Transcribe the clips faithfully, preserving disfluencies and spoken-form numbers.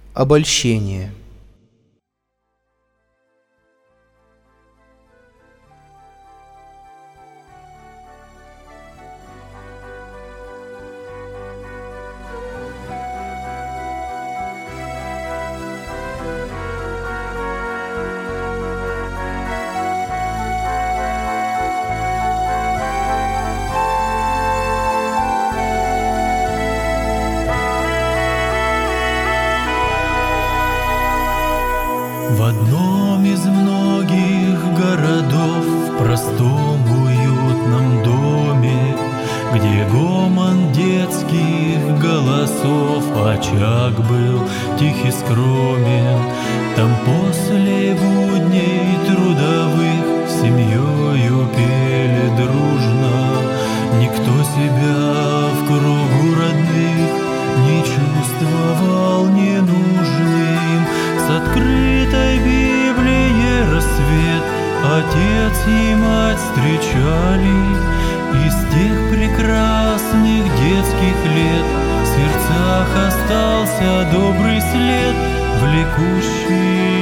Обольщение. В одном из многих городов, в простом уютном доме, где гомон детских голосов, очаг был тихий скромен, там после будней трудовых семьёю пели дружно. Никто себя в кругу родных не чувствовал ненужным. С открытой Библией рассвет отец и мать встречали. Из тех прекрасных детских лет в сердцах остался добрый след, влекущий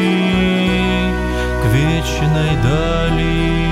к вечной дали.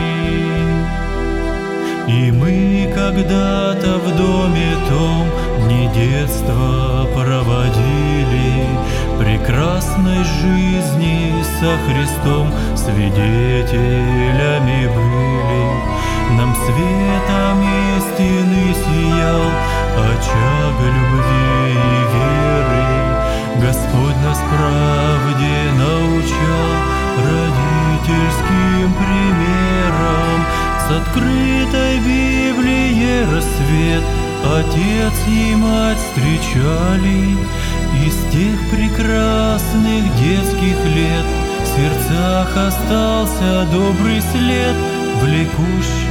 И мы когда-то в доме том дни детства проводили, прекрасной жизни со Христом свидетелями были. Нам светом истины сиял очаг любви и веры. Господь нас правде научал родительским примером. С открытой Библией рассвет отец и мать встречали. Из тех прекрасных детских лет в сердцах остался добрый след, влекущий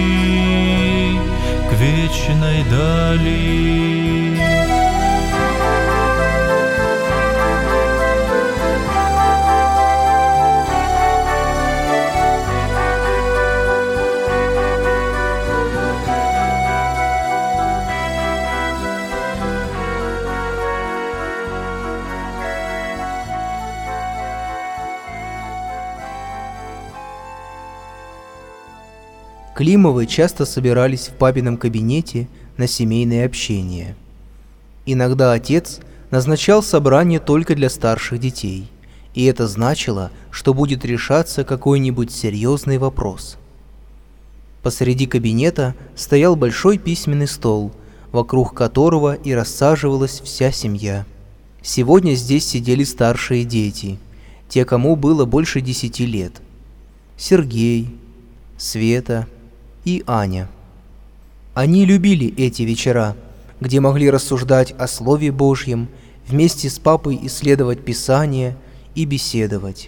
к вечной дали. Климовы часто собирались в папином кабинете на семейное общение. Иногда отец назначал собрание только для старших детей, и это значило, что будет решаться какой-нибудь серьезный вопрос. Посреди кабинета стоял большой письменный стол, вокруг которого и рассаживалась вся семья. Сегодня здесь сидели старшие дети, те, кому было больше десяти лет. Сергей, Света и Аня. Они любили эти вечера, где могли рассуждать о Слове Божьем, вместе с папой исследовать Писание и беседовать.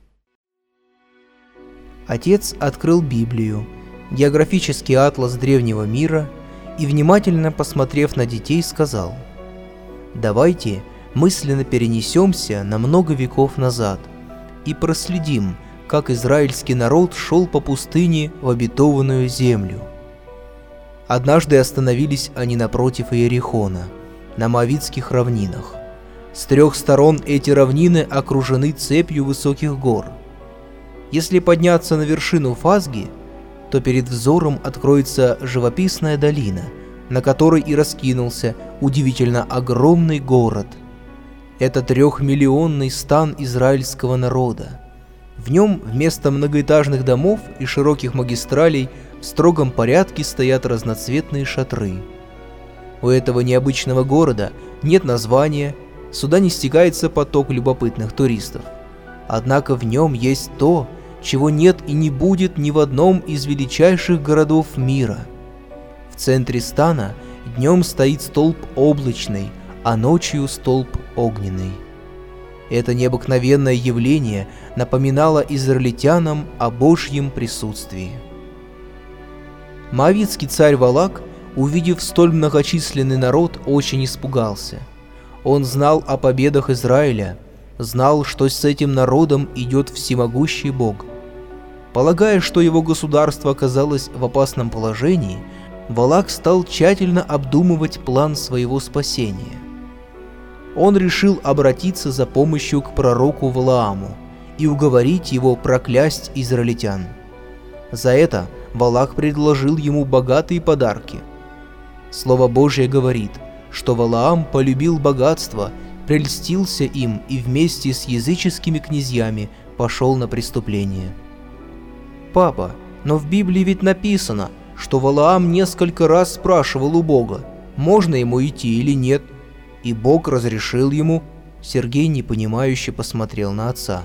Отец открыл Библию, географический атлас древнего мира, и, внимательно посмотрев на детей, сказал: «Давайте мысленно перенесемся на много веков назад и проследим, как израильский народ шел по пустыне в обетованную землю. Однажды остановились они напротив Иерихона, на Моавитских равнинах. С трех сторон эти равнины окружены цепью высоких гор. Если подняться на вершину Фазги, то перед взором откроется живописная долина, на которой и раскинулся удивительно огромный город. Это трехмиллионный стан израильского народа. В нем вместо многоэтажных домов и широких магистралей в строгом порядке стоят разноцветные шатры. У этого необычного города нет названия, сюда не стекается поток любопытных туристов. Однако в нем есть то, чего нет и не будет ни в одном из величайших городов мира. В центре стана днем стоит столб облачный, а ночью столб огненный. Это необыкновенное явление напоминало израильтянам о Божьем присутствии. Моавитский царь Валак, увидев столь многочисленный народ, очень испугался. Он знал о победах Израиля, знал, что с этим народом идет всемогущий Бог. Полагая, что его государство оказалось в опасном положении, Валак стал тщательно обдумывать план своего спасения. он решил обратиться за помощью к пророку Валааму и уговорить его проклясть израильтян. За это Валак предложил ему богатые подарки. Слово Божье говорит, что Валаам полюбил богатство, прельстился им и вместе с языческими князьями пошел на преступление. «Папа, но в Библии ведь написано, что Валаам несколько раз спрашивал у Бога, можно ему идти или нет, и Бог разрешил ему». Сергей непонимающе посмотрел на отца.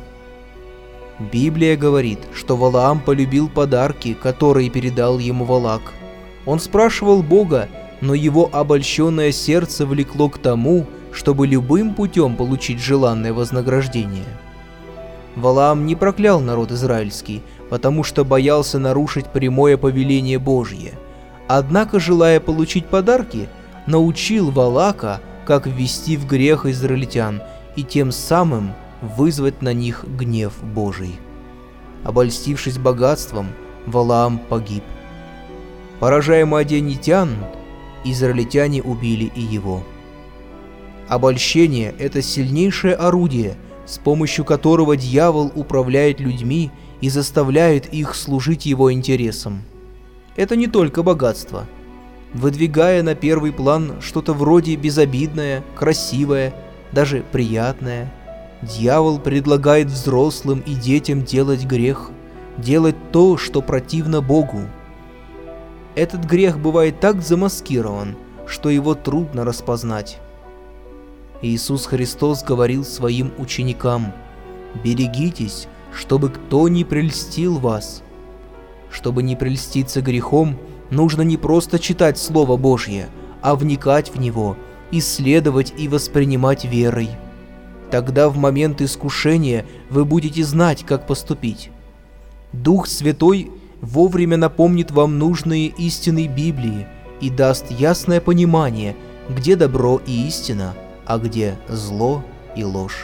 Библия говорит, что Валаам полюбил подарки, которые передал ему Валак. Он спрашивал Бога, но его обольщенное сердце влекло к тому, чтобы любым путем получить желанное вознаграждение. Валаам не проклял народ израильский, потому что боялся нарушить прямое повеление Божье. Однако, желая получить подарки, научил Валака, как ввести в грех израильтян и тем самым вызвать на них гнев Божий. Обольстившись богатством, Валаам погиб. Поражая мадианитян, израильтяне убили и его. Обольщение – это сильнейшее орудие, с помощью которого дьявол управляет людьми и заставляет их служить его интересам. Это не только богатство. Выдвигая на первый план что-то вроде безобидное, красивое, даже приятное, дьявол предлагает взрослым и детям делать грех, делать то, что противно Богу. Этот грех бывает так замаскирован, что его трудно распознать. Иисус Христос говорил своим ученикам: «Берегитесь, чтобы кто не прельстил вас». Чтобы не прельститься грехом, нужно не просто читать Слово Божье, а вникать в него, исследовать и воспринимать верой. Тогда в момент искушения вы будете знать, как поступить. Дух Святой вовремя напомнит вам нужные истины Библии и даст ясное понимание, где добро и истина, а где зло и ложь.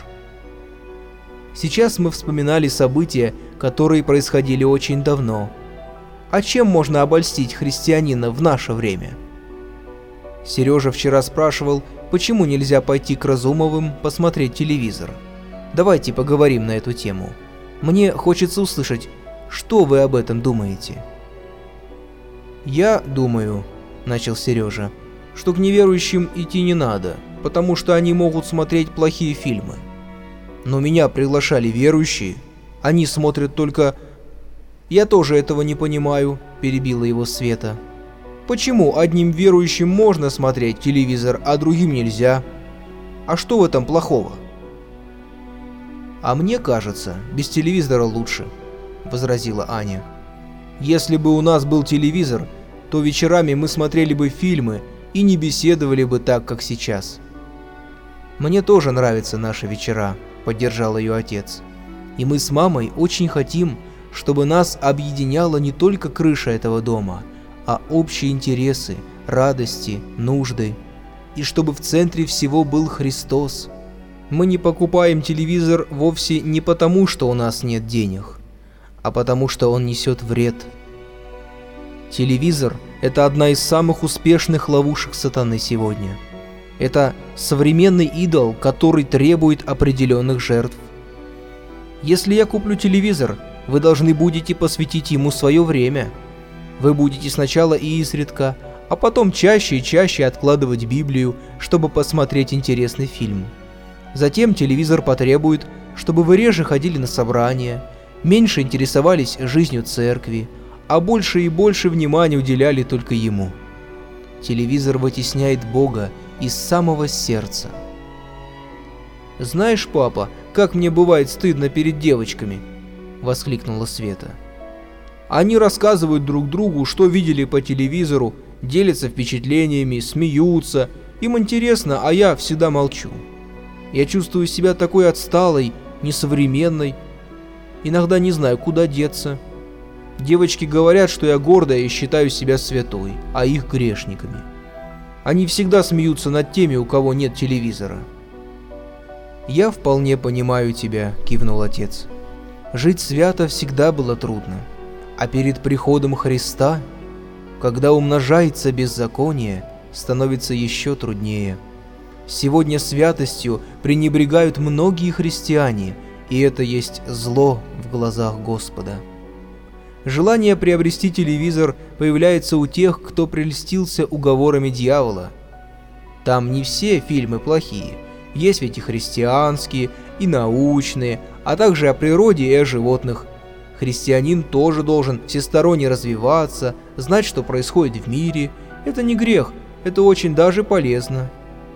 Сейчас мы вспоминали события, которые происходили очень давно. А чем можно обольстить христианина в наше время? Сережа вчера спрашивал, почему нельзя пойти к Разумовым посмотреть телевизор. Давайте поговорим на эту тему. Мне хочется услышать, что вы об этом думаете. «Я думаю, — начал Сережа, — что к неверующим идти не надо, потому что они могут смотреть плохие фильмы. Но меня приглашали верующие, они смотрят только... Я тоже этого не понимаю, — перебила его Света. Почему одним верующим можно смотреть телевизор, а другим нельзя? А что в этом плохого? А мне кажется, без телевизора лучше, — возразила Аня. Если бы у нас был телевизор, то вечерами мы смотрели бы фильмы и не беседовали бы так, как сейчас. Мне тоже нравятся наши вечера, — поддержал ее отец. И мы с мамой очень хотим, чтобы нас объединяла не только крыша этого дома, а общие интересы, радости, нужды, и чтобы в центре всего был Христос. Мы не покупаем телевизор вовсе не потому, что у нас нет денег, а потому что он несет вред. Телевизор – это одна из самых успешных ловушек сатаны сегодня. Это современный идол, который требует определенных жертв. Если я куплю телевизор, вы должны будете посвятить ему свое время. Вы будете сначала и изредка, а потом чаще и чаще откладывать Библию, чтобы посмотреть интересный фильм. Затем телевизор потребует, чтобы вы реже ходили на собрания, меньше интересовались жизнью церкви, а больше и больше внимания уделяли только ему. Телевизор вытесняет Бога из самого сердца. «Знаешь, папа, как мне бывает стыдно перед девочками!» — воскликнула Света. «Они рассказывают друг другу, что видели по телевизору, делятся впечатлениями, смеются. Им интересно, а я всегда молчу. Я чувствую себя такой отсталой, несовременной. Иногда не знаю, куда деться. Девочки говорят, что я гордая и считаю себя святой, а их грешниками. Они всегда смеются над теми, у кого нет телевизора». «Я вполне понимаю тебя», — кивнул отец. «Жить свято всегда было трудно, а перед приходом Христа, когда умножается беззаконие, становится еще труднее. Сегодня святостью пренебрегают многие христиане, и это есть зло в глазах Господа. Желание приобрести телевизор появляется у тех, кто прельстился уговорами дьявола. Там не все фильмы плохие, есть ведь и христианские, и научные, а также о природе и о животных. Христианин тоже должен всесторонне развиваться, знать, что происходит в мире. Это не грех, это очень даже полезно.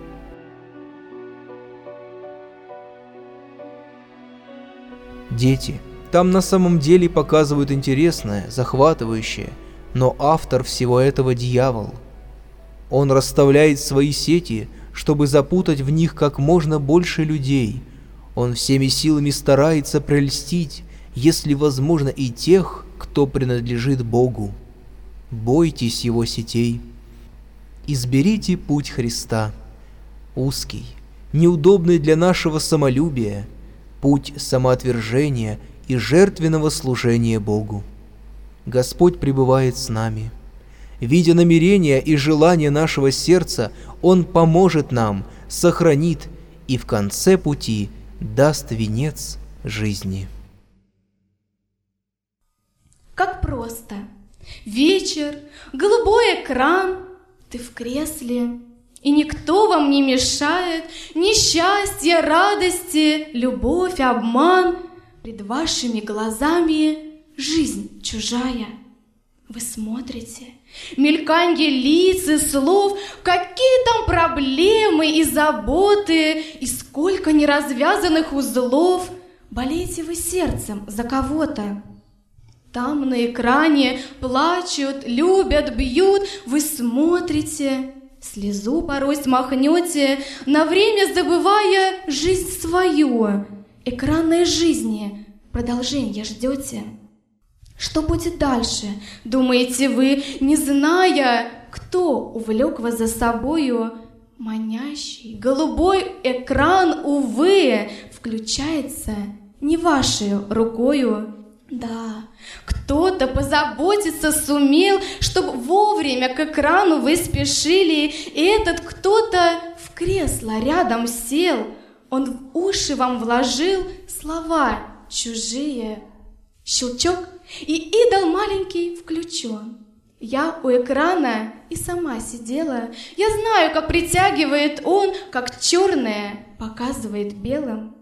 Дети, там на самом деле показывают интересное, захватывающее, но автор всего этого дьявол. Он расставляет свои сети, чтобы запутать в них как можно больше людей. Он всеми силами старается прельстить, если возможно, и тех, кто принадлежит Богу. Бойтесь его сетей. Изберите путь Христа. Узкий, неудобный для нашего самолюбия, путь самоотвержения и жертвенного служения Богу. Господь пребывает с нами. Видя намерения и желания нашего сердца, Он поможет нам, сохранит и в конце пути даст венец жизни. Как просто. Вечер, голубой экран, ты в кресле, и никто вам не мешает, ни счастья, радости, любовь, обман. Пред вашими глазами жизнь чужая. Вы смотрите, мельканье лиц и слов, какие там проблемы и заботы, и сколько неразвязанных узлов. Болеете вы сердцем за кого-то. Там на экране плачут, любят, бьют, вы смотрите, слезу порой смахнете, на время забывая жизнь свою. Экранной жизни продолжение ждете. Что будет дальше, думаете вы, не зная, кто увлек вас за собою? Манящий голубой экран, увы, включается не вашей рукою. Да, кто-то позаботиться сумел, чтобы вовремя к экрану вы спешили, и этот кто-то в кресло рядом сел. Он в уши вам вложил слова чужие. Щелчок, и идол маленький включен. Я у экрана и сама сидела. Я знаю, как притягивает он, как черное показывает белым.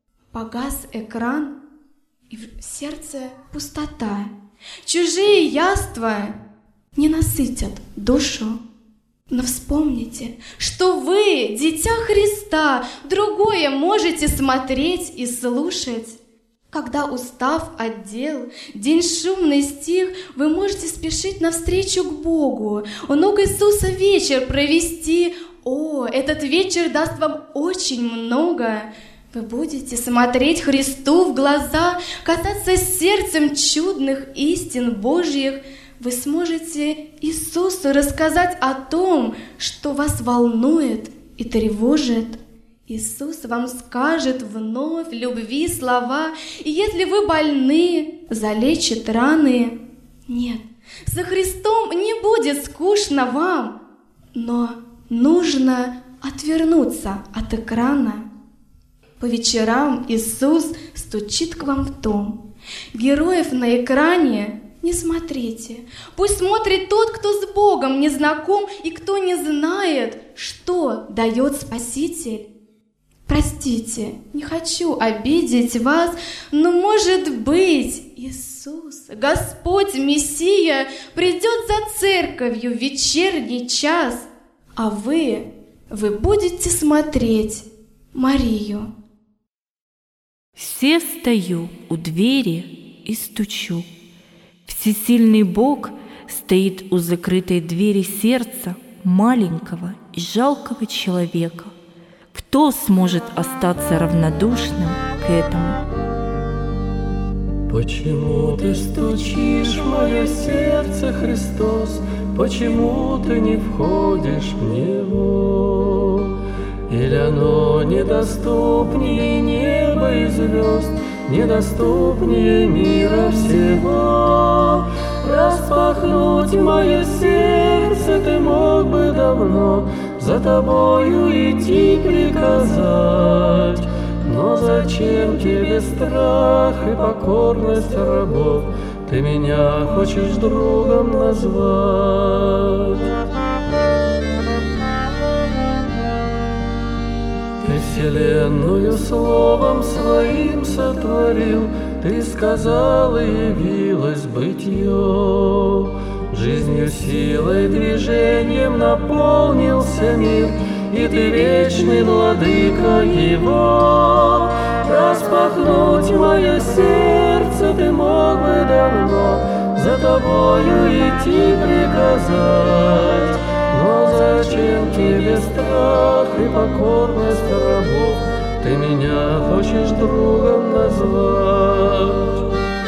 Погас экран, и в сердце пустота. Чужие яства не насытят душу. Но вспомните, что вы, дитя Христа, другое можете смотреть и слушать. Когда, устав от дел, день шумный стих, вы можете спешить навстречу к Богу, у ног Иисуса вечер провести. О, этот вечер даст вам очень много. Вы будете смотреть Христу в глаза, касаться сердцем чудных истин Божьих. Вы сможете Иисусу рассказать о том, что вас волнует и тревожит. Иисус вам скажет вновь любви слова, и если вы больны, залечит раны. Нет, со Христом не будет скучно вам, но нужно отвернуться от экрана. По вечерам Иисус стучит к вам в дом. Героев на экране не смотрите. Пусть смотрит тот, кто с Богом не знаком и кто не знает, что дает Спаситель. Простите, не хочу обидеть вас, но, может быть, Иисус, Господь Мессия, придет за церковью в вечерний час, а вы, вы будете смотреть Марию. Все стою у двери и стучу. Всесильный Бог стоит у закрытой двери сердца маленького и жалкого человека. Кто сможет остаться равнодушным к этому? Почему ты стучишь в мое сердце, Христос? Почему ты не входишь в него? Или оно недоступнее неба и звезд, недоступнее мира всего? Распахнуть мое сердце ты мог бы давно, за тобою идти приказать. Но зачем тебе страх и покорность рабов? Ты меня хочешь другом назвать. Ты вселенную словом своим сотворил, ты сказал, и явилось бытие. Жизнью, силой, движением наполнился мир, и ты вечный владыка его. Распахнуть мое сердце ты мог бы давно, за тобою идти приказать. Но зачем тебе страх и покорность рабов? Ты меня хочешь другом назвать.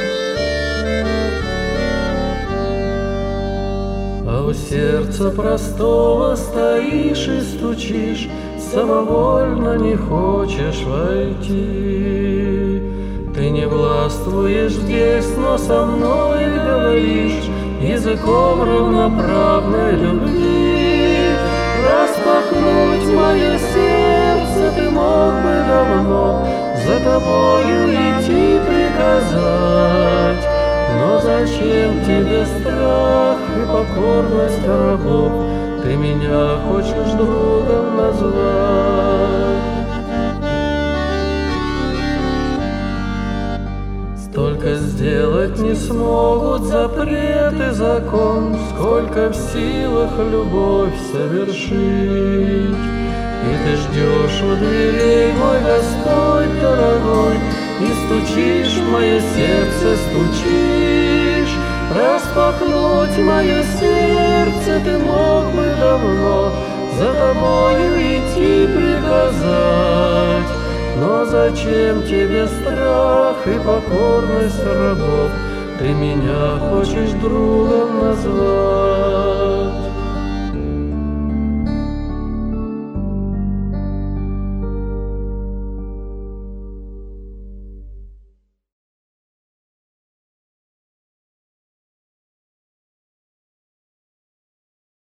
А у сердца простого стоишь и стучишь, самовольно не хочешь войти. Ты не властвуешь здесь, но со мной говоришь языком равноправной любви. Распахнуть мое сердце ты мог бы давно, за тобою идти приказать. Но зачем тебе страх и покорность рабов? Ты меня хочешь другом назвать. Столько сделать не смогут запрет и закон, сколько в силах любовь совершить. И ты ждешь у дверей, мой Господь дорогой, и стучишь в мое сердце, стучишь. Распахнуть мое сердце ты мог бы давно, за тобою идти приказать. Но зачем тебе страх и покорность рабов? Ты меня хочешь другом назвать.